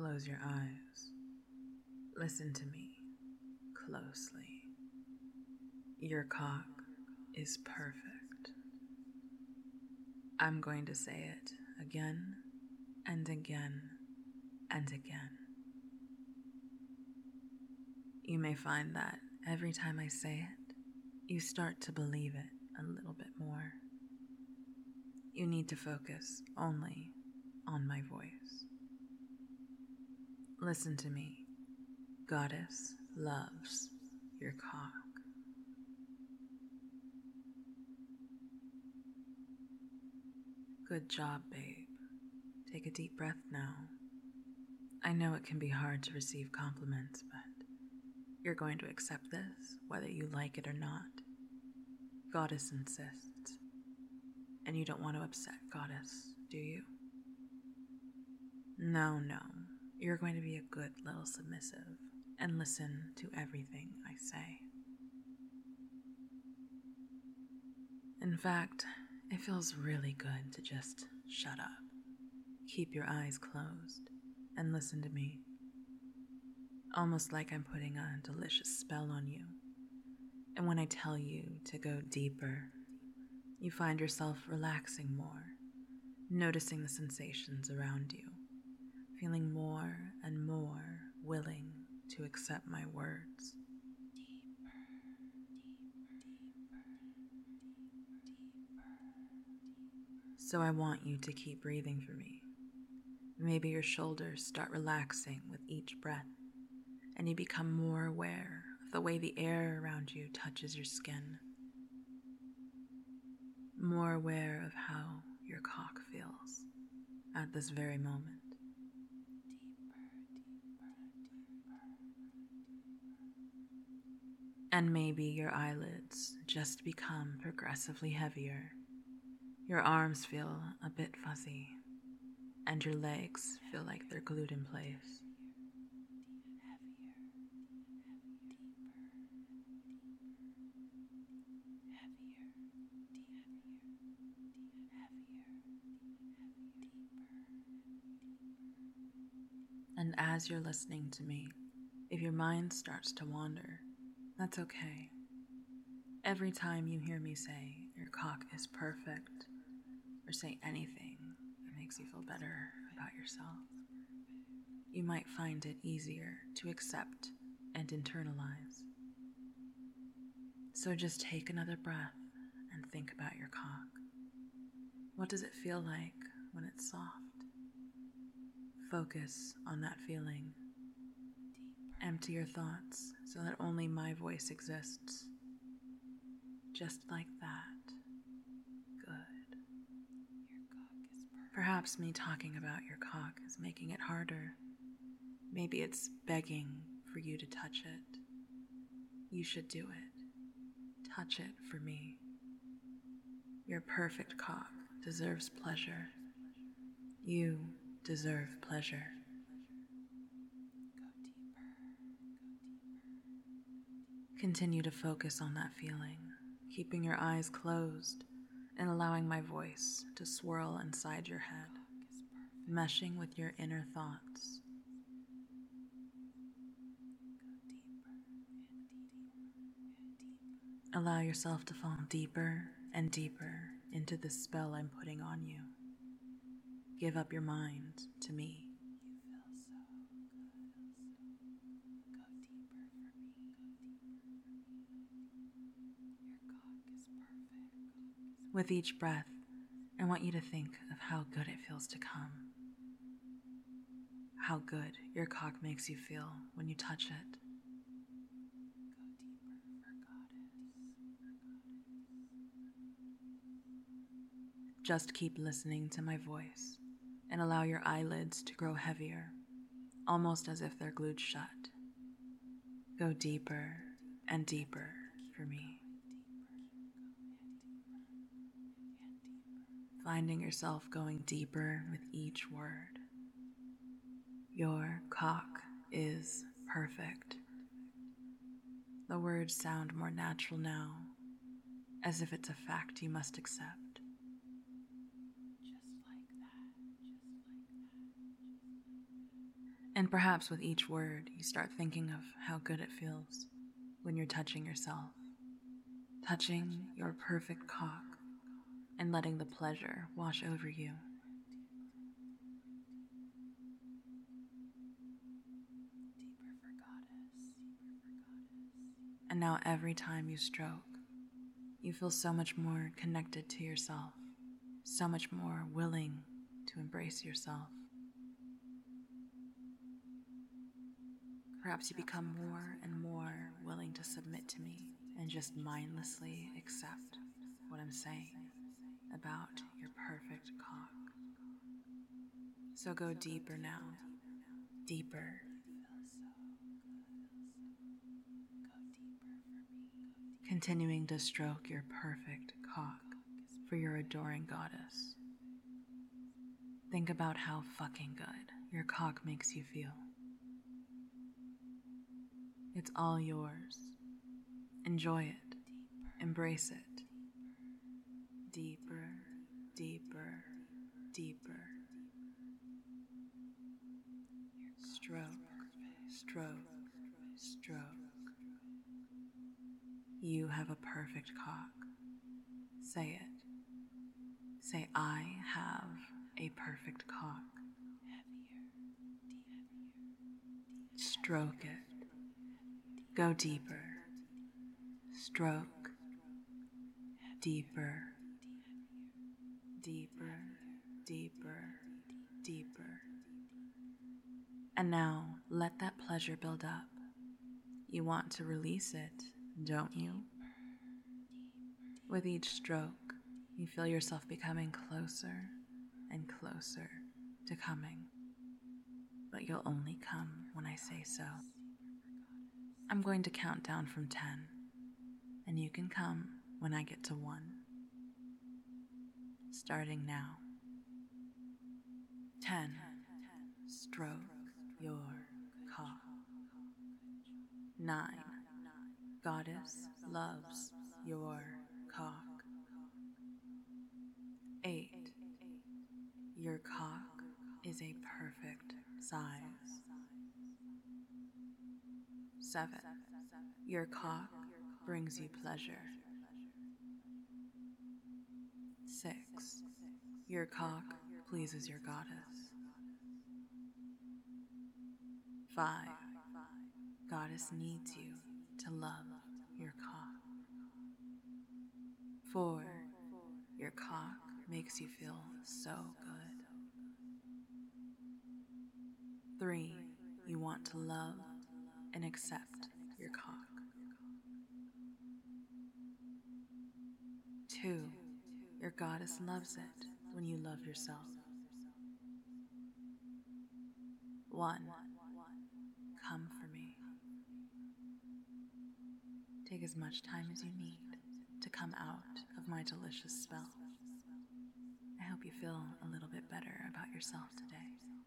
Close your eyes. Listen to me closely. Your cock is perfect. I'm going to say it again and again and again. You may find that every time I say it, you start to believe it a little bit more. You need to focus only on my voice. Listen to me. Goddess loves your cock. Good job, babe. Take a deep breath now. I know it can be hard to receive compliments, but you're going to accept this whether you like it or not. Goddess insists. And you don't want to upset Goddess, do you? No. You're going to be a good little submissive and listen to everything I say. In fact, it feels really good to just shut up, keep your eyes closed, and listen to me. Almost like I'm putting a delicious spell on you. And when I tell you to go deeper, you find yourself relaxing more, noticing the sensations around you, feeling more and more willing to accept my words. So I want you to keep breathing for me. Maybe your shoulders start relaxing with each breath, and you become more aware of the way the air around you touches your skin. More aware of how your cock feels at this very moment. And maybe your eyelids just become progressively heavier. Your arms feel a bit fuzzy, and your legs feel like they're glued in place. And as you're listening to me, if your mind starts to wander, that's okay. Every time you hear me say your cock is perfect, or say anything that makes you feel better about yourself, you might find it easier to accept and internalize. So just take another breath and think about your cock. What does it feel like when it's soft? Focus on that feeling. Empty your thoughts so that only my voice exists. Just like that. Good. Perhaps me talking about your cock is making it harder. Maybe it's begging for you to touch it. You should do it. Touch it for me. Your perfect cock deserves pleasure. You deserve pleasure. Continue to focus on that feeling, keeping your eyes closed and allowing my voice to swirl inside your head, meshing with your inner thoughts. Allow yourself to fall deeper and deeper into the spell I'm putting on you. Give up your mind to me. With each breath, I want you to think of how good it feels to come. How good your cock makes you feel when you touch it. Just keep listening to my voice and allow your eyelids to grow heavier, almost as if they're glued shut. Go deeper and deeper for me. Finding yourself going deeper with each word. Your cock is perfect. The words sound more natural now, as if it's a fact you must accept. And perhaps with each word, you start thinking of how good it feels when you're touching yourself, touching your perfect cock, and letting the pleasure wash over you. And now every time you stroke, you feel so much more connected to yourself, so much more willing to embrace yourself. Perhaps you become more and more willing to submit to me and just mindlessly accept what I'm saying about your perfect cock. So go deeper now, deeper. Continuing to stroke your perfect cock for your adoring goddess. Think about how fucking good your cock makes you feel. It's all yours. Enjoy it. Embrace it. Deeper, deeper, deeper. Stroke, stroke, stroke. You have a perfect cock. Say it. Say, I have a perfect cock. Stroke it. Go deeper. Stroke. Deeper. Deeper, deeper, deeper. And now let that pleasure build up. You want to release it, don't you? With each stroke, you feel yourself becoming closer and closer to coming. But you'll only come when I say so. I'm going to count down from 10, and you can come when I get to 1. Starting now. 10. Stroke your cock. 9. Goddess loves your cock. 8. Your cock is a perfect size. 7. Your cock brings you pleasure. 6. Your cock pleases your goddess. 5. Goddess needs you to love your cock. 4. Your cock makes you feel so good. 3. You want to love and accept your cock. 2. Your goddess loves it when you love yourself. 1. Come for me. Take as much time as you need to come out of my delicious spell. I hope you feel a little bit better about yourself today.